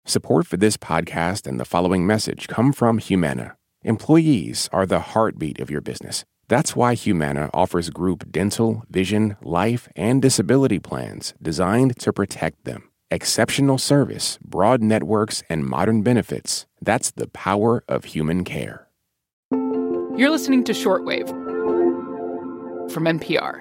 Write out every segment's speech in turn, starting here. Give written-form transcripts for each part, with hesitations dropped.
Support for this podcast and the following message come from Humana. Employees are the heartbeat of your business. That's why Humana offers group dental, vision, life, and disability plans designed to protect them. Exceptional service, broad networks, and modern benefits. That's the power of human care. You're listening to Shortwave from NPR.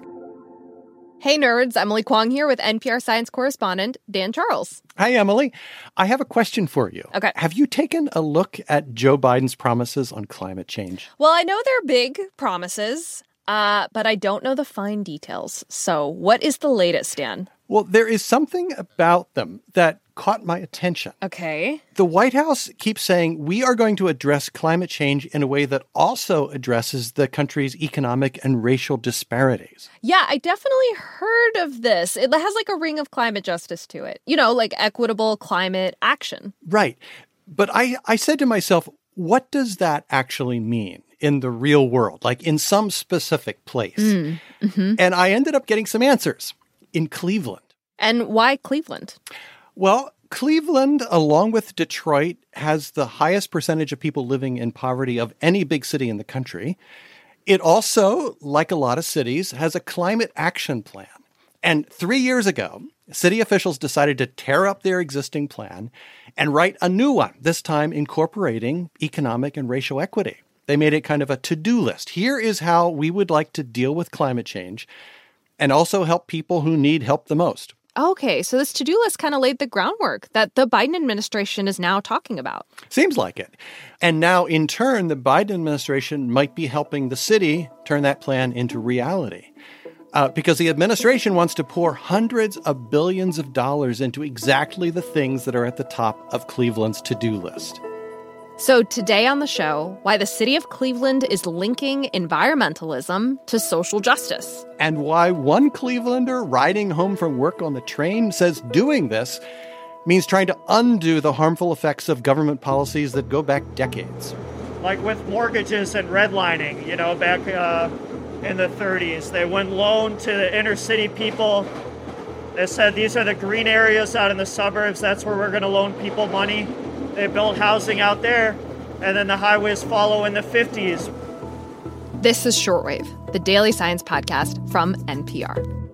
Hey nerds, Emily Kwong here with NPR science correspondent Dan Charles. Hi, Emily. I have a question for you. Okay. Have you taken a look at Joe Biden's promises on climate change? Well, I know they're big promises, but I don't know the fine details. So what is the latest, Dan? Well, there is something about them that caught my attention. Okay. The White House keeps saying we are going to address climate change in a way that also addresses the country's economic and racial disparities. Yeah, I definitely heard of this. It has like a ring of climate justice to it. You know, like equitable climate action. Right. But I said to myself, what does that actually mean in the real world, like in some specific place? And I ended up getting some answers in Cleveland. And why Cleveland? Well, Cleveland, along with Detroit, has the highest percentage of people living in poverty of any big city in the country. It also, like a lot of cities, has a climate action plan. And 3 years ago, city officials decided to tear up their existing plan and write a new one, this time incorporating economic and racial equity. They made it kind of a to-do list. Here is how we would like to deal with climate change and also help people who need help the most. Okay, so this to-do list kind of laid the groundwork that the Biden administration is now talking about. Seems like it. And now, in turn, the Biden administration might be helping the city turn that plan into reality. Because the administration wants to pour hundreds of billions of dollars into exactly the things that are at the top of Cleveland's to-do list. So today on the show, why the city of Cleveland is linking environmentalism to social justice. And why one Clevelander riding home from work on the train says doing this means trying to undo the harmful effects of government policies that go back decades. Like with mortgages and redlining, back in the 30s, they wouldn't loan to the inner city people. They said these are the green areas out in the suburbs. That's where we're going to loan people money. They built housing out there, and then the highways follow in the 50s. This is Shortwave, the daily science podcast from NPR.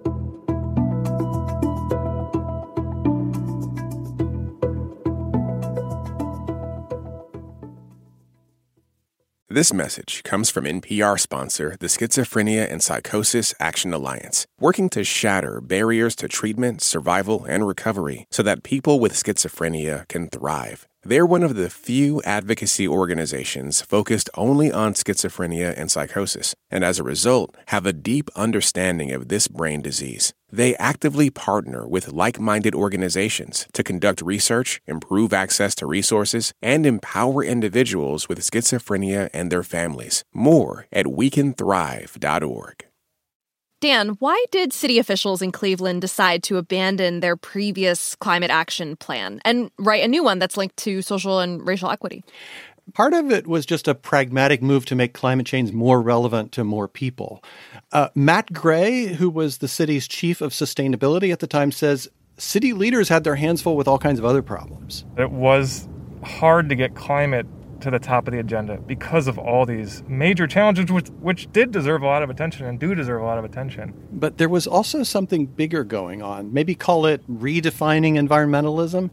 This message comes from NPR sponsor, the Schizophrenia and Psychosis Action Alliance, working to shatter barriers to treatment, survival, and recovery so that people with schizophrenia can thrive. They're one of the few advocacy organizations focused only on schizophrenia and psychosis, and as a result, have a deep understanding of this brain disease. They actively partner with like-minded organizations to conduct research, improve access to resources, and empower individuals with schizophrenia and their families. More at wecanthrive.org. Dan, why did city officials in Cleveland decide to abandon their previous climate action plan and write a new one that's linked to social and racial equity? Part of it was just a pragmatic move to make climate change more relevant to more people. Matt Gray, who was the city's chief of sustainability at the time, says city leaders had their hands full with all kinds of other problems. It was hard to get climate to the top of the agenda because of all these major challenges, which did deserve a lot of attention and do deserve a lot of attention. But there was also something bigger going on. Maybe call it redefining environmentalism.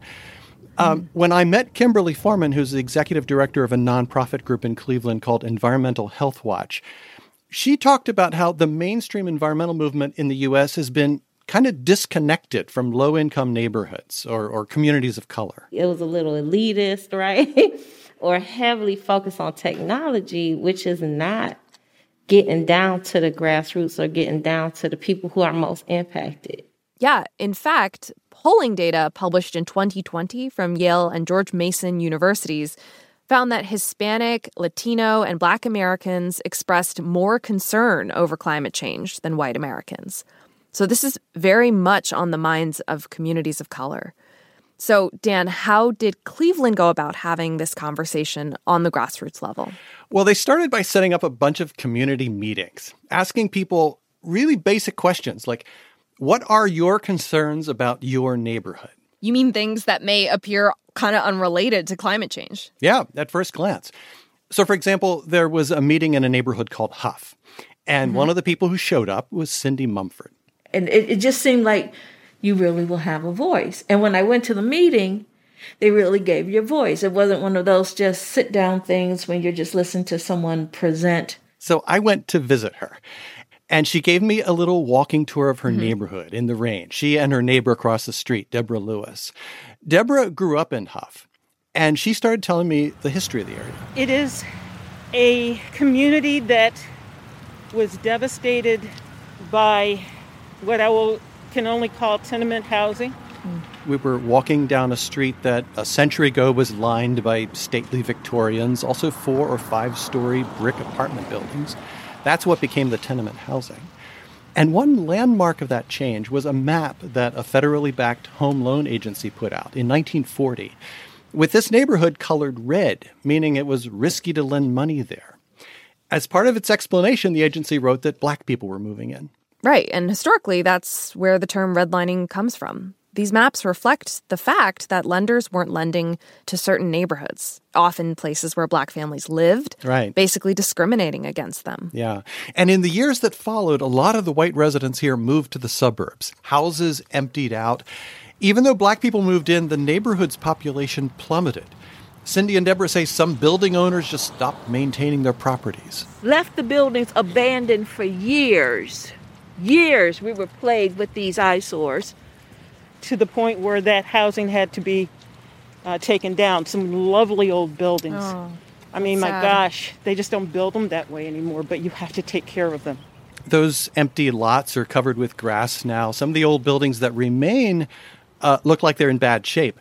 When I met Kimberly Foreman, who's the executive director of a nonprofit group in Cleveland called Environmental Health Watch, she talked about how the mainstream environmental movement in the U.S. has been kind of disconnected from low-income neighborhoods or communities of color. It was a little elitist, right? Or heavily focused on technology, which is not getting down to the grassroots or getting down to the people who are most impacted. Yeah, in fact, polling data published in 2020 from Yale and George Mason universities found that Hispanic, Latino, and Black Americans expressed more concern over climate change than white Americans. So this is very much on the minds of communities of color. So, Dan, how did Cleveland go about having this conversation on the grassroots level? Well, they started by setting up a bunch of community meetings, asking people really basic questions like, what are your concerns about your neighborhood? You mean things that may appear kind of unrelated to climate change? Yeah, at first glance. So, for example, there was a meeting in a neighborhood called Huff, and one of the people who showed up was Cindy Mumford. And it just seemed like you really will have a voice. And when I went to the meeting, they really gave you a voice. It wasn't one of those just sit-down things when you're just listening to someone present. So I went to visit her, and she gave me a little walking tour of her neighborhood in the rain. She and her neighbor across the street, Deborah Lewis. Deborah grew up in Huff, and she started telling me the history of the area. It is a community that was devastated by what can only call tenement housing. We were walking down a street that a century ago was lined by stately Victorians, also 4- or 5-story brick apartment buildings. That's what became the tenement housing. And one landmark of that change was a map that a federally backed home loan agency put out in 1940, with this neighborhood colored red, meaning it was risky to lend money there. As part of its explanation, the agency wrote that black people were moving in. Right, and historically, that's where the term redlining comes from. These maps reflect the fact that lenders weren't lending to certain neighborhoods, often places where black families lived, right, basically discriminating against them. Yeah. And in the years that followed, a lot of the white residents here moved to the suburbs. Houses emptied out. Even though black people moved in, the neighborhood's population plummeted. Cindy and Deborah say some building owners just stopped maintaining their properties. Left the buildings abandoned for years. Years we were plagued with these eyesores. To the point where that housing had to be taken down. Some lovely old buildings. Oh, I mean, my sad. gosh, they just don't build them that way anymore, but you have to take care of them. Those empty lots are covered with grass now. Some of the old buildings that remain look like they're in bad shape.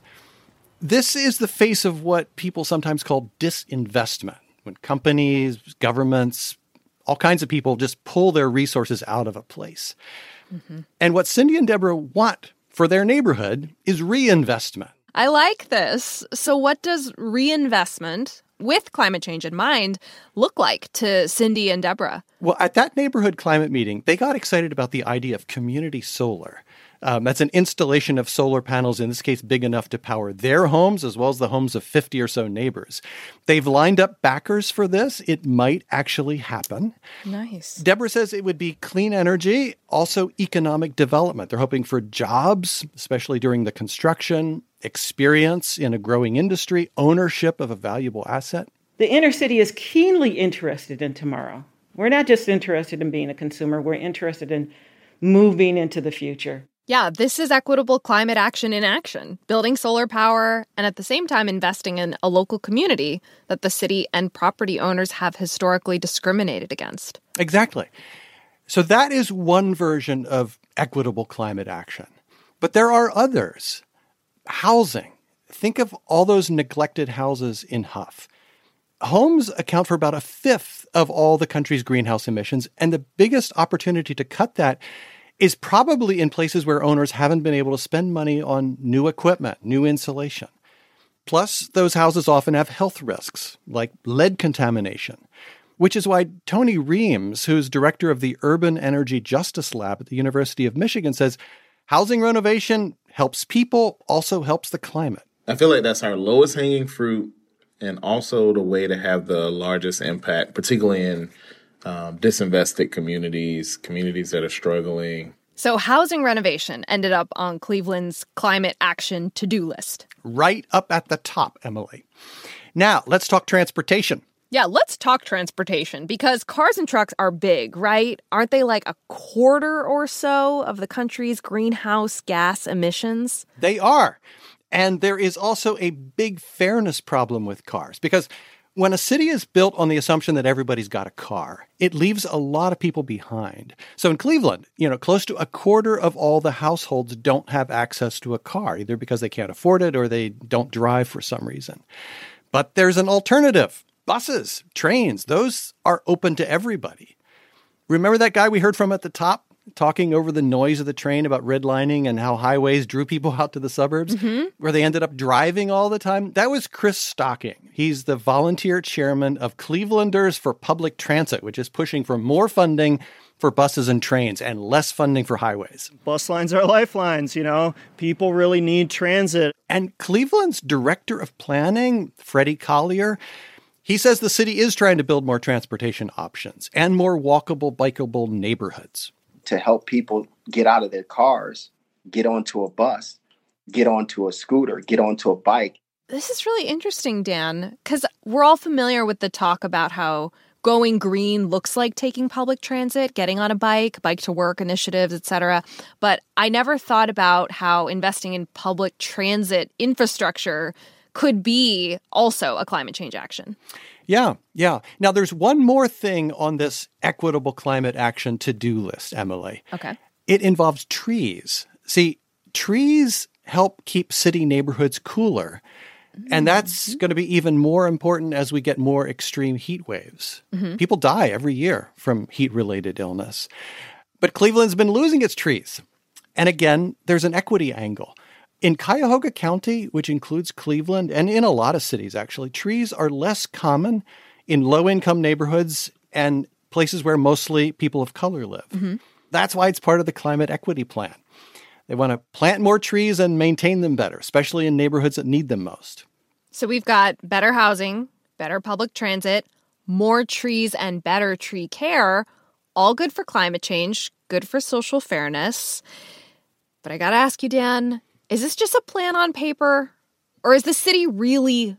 This is the face of what people sometimes call disinvestment, when companies, governments, all kinds of people just pull their resources out of a place. And what Cindy and Deborah want for their neighborhood is reinvestment. I like this. So what does reinvestment, with climate change in mind, look like to Cindy and Deborah? Well, at that neighborhood climate meeting, they got excited about the idea of community solar. That's an installation of solar panels, in this case, big enough to power their homes as well as the homes of 50 or so neighbors. They've lined up backers for this. It might actually happen. Nice. Deborah says it would be clean energy, also economic development. They're hoping for jobs, especially during the construction, experience in a growing industry, ownership of a valuable asset. The inner city is keenly interested in tomorrow. We're not just interested in being a consumer, we're interested in moving into the future. Yeah, this is equitable climate action in action, building solar power and at the same time investing in a local community that the city and property owners have historically discriminated against. Exactly. So that is one version of equitable climate action. But there are others. Housing. Think of all those neglected houses in Huff. Homes account for about 1/5 of all the country's greenhouse emissions, and the biggest opportunity to cut that is probably in places where owners haven't been able to spend money on new equipment, new insulation. Plus, those houses often have health risks, like lead contamination, which is why Tony Reams, who's director of the Urban Energy Justice Lab at the University of Michigan, says housing renovation helps people, also helps the climate. I feel like that's our lowest hanging fruit and also the way to have the largest impact, particularly in disinvested communities that are struggling. So housing renovation ended up on Cleveland's climate action to-do list. Right up at the top, Emily. Now, let's talk transportation. Yeah, let's talk transportation, because cars and trucks are big, right? Aren't they like a quarter or so of the country's greenhouse gas emissions? They are. And there is also a big fairness problem with cars, because when a city is built on the assumption that everybody's got a car, it leaves a lot of people behind. So in Cleveland, close to a quarter of all the households don't have access to a car, either because they can't afford it or they don't drive for some reason. But there's an alternative. Buses, trains, those are open to everybody. Remember that guy we heard from at the top talking over the noise of the train about redlining and how highways drew people out to the suburbs, where they ended up driving all the time? That was Chris Stocking. He's the volunteer chairman of Clevelanders for Public Transit, which is pushing for more funding for buses and trains and less funding for highways. Bus lines are lifelines, People really need transit. And Cleveland's director of planning, Freddie Collier, he says the city is trying to build more transportation options and more walkable, bikeable neighborhoods. To help people get out of their cars, get onto a bus, get onto a scooter, get onto a bike. This is really interesting, Dan, because we're all familiar with the talk about how going green looks like taking public transit, getting on a bike to work initiatives, etc. But I never thought about how investing in public transit infrastructure could be also a climate change action. Yeah. Now, there's one more thing on this equitable climate action to-do list, Emily. Okay. It involves trees. See, trees help keep city neighborhoods cooler. And that's going to be even more important as we get more extreme heat waves. People die every year from heat-related illness. But Cleveland's been losing its trees. And again, there's an equity angle. In Cuyahoga County, which includes Cleveland, and in a lot of cities, actually, trees are less common in low-income neighborhoods and places where mostly people of color live. That's why it's part of the climate equity plan. They want to plant more trees and maintain them better, especially in neighborhoods that need them most. So we've got better housing, better public transit, more trees and better tree care, all good for climate change, good for social fairness. But I got to ask you, Dan, is this just a plan on paper? Or is the city really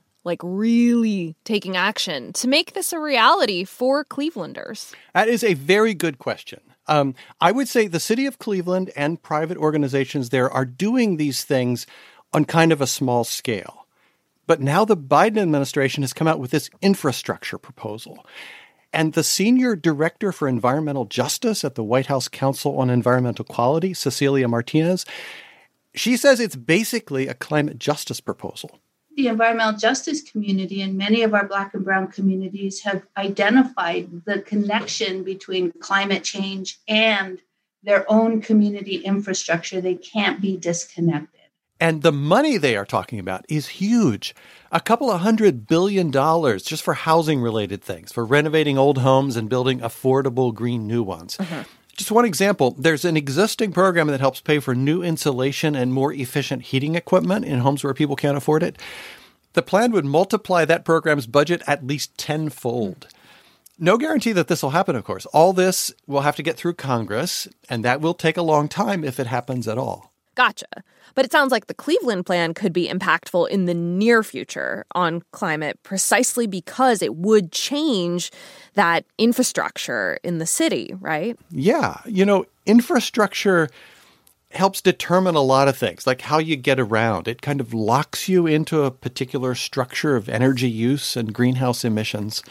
taking action to make this a reality for Clevelanders? That is a very good question. I would say the city of Cleveland and private organizations there are doing these things on kind of a small scale. But now the Biden administration has come out with this infrastructure proposal. And the senior director for environmental justice at the White House Council on Environmental Quality, Cecilia Martinez, she says it's basically a climate justice proposal. The environmental justice community and many of our Black and Brown communities have identified the connection between climate change and their own community infrastructure. They can't be disconnected. And the money they are talking about is huge. A couple of $100 billion just for housing-related things, for renovating old homes and building affordable green new ones. Just one example, there's an existing program that helps pay for new insulation and more efficient heating equipment in homes where people can't afford it. The plan would multiply that program's budget at least tenfold. No guarantee that this will happen, of course. All this will have to get through Congress, and that will take a long time if it happens at all. Gotcha. But it sounds like the Cleveland plan could be impactful in the near future on climate precisely because it would change that infrastructure in the city, right? Yeah. Infrastructure helps determine a lot of things, like how you get around. It kind of locks you into a particular structure of energy use and greenhouse emissions.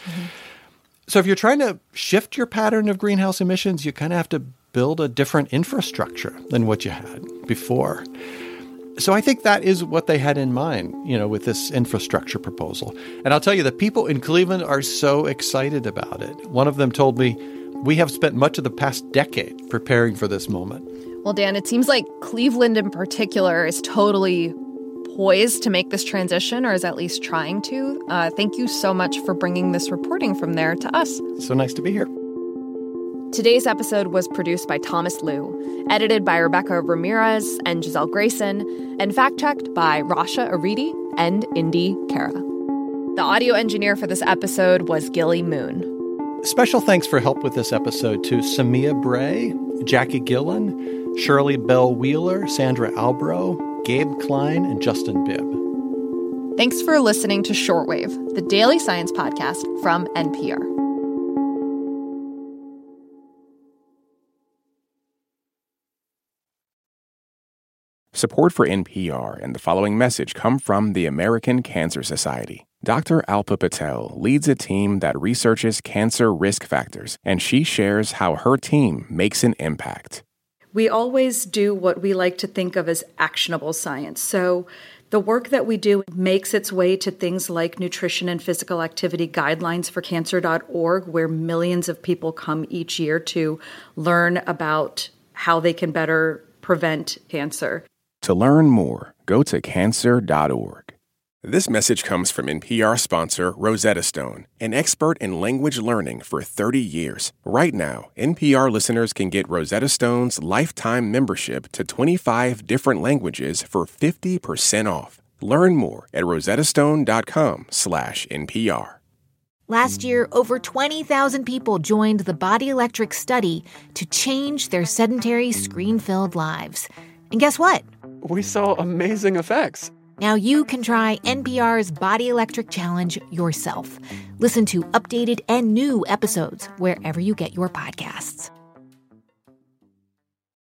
So if you're trying to shift your pattern of greenhouse emissions, you kind of have to build a different infrastructure than what you had before. So I think that is what they had in mind, with this infrastructure proposal. And I'll tell you, the people in Cleveland are so excited about it. One of them told me, "We have spent much of the past decade preparing for this moment." Well, Dan, it seems like Cleveland in particular is totally poised to make this transition, or is at least trying to. Thank you so much for bringing this reporting from there to us. So nice to be here. Today's episode was produced by Thomas Liu, edited by Rebecca Ramirez and Giselle Grayson, and fact-checked by Rasha Aridi and Indy Kara. The audio engineer for this episode was Gilly Moon. Special thanks for help with this episode to Samia Bray, Jackie Gillen, Shirley Bell Wheeler, Sandra Albro, Gabe Klein, and Justin Bibb. Thanks for listening to Shortwave, the daily science podcast from NPR. Support for NPR and the following message come from the American Cancer Society. Dr. Alpa Patel leads a team that researches cancer risk factors, and she shares how her team makes an impact. We always do what we like to think of as actionable science. So the work that we do makes its way to things like nutrition and physical activity guidelines for cancer.org, where millions of people come each year to learn about how they can better prevent cancer. To learn more, go to cancer.org. This message comes from NPR sponsor Rosetta Stone, an expert in language learning for 30 years. Right now, NPR listeners can get Rosetta Stone's lifetime membership to 25 different languages for 50% off. Learn more at rosettastone.com/NPR. Last year, over 20,000 people joined the Body Electric study to change their sedentary, screen-filled lives. And guess what? We saw amazing effects. Now you can try NPR's Body Electric Challenge yourself. Listen to updated and new episodes wherever you get your podcasts.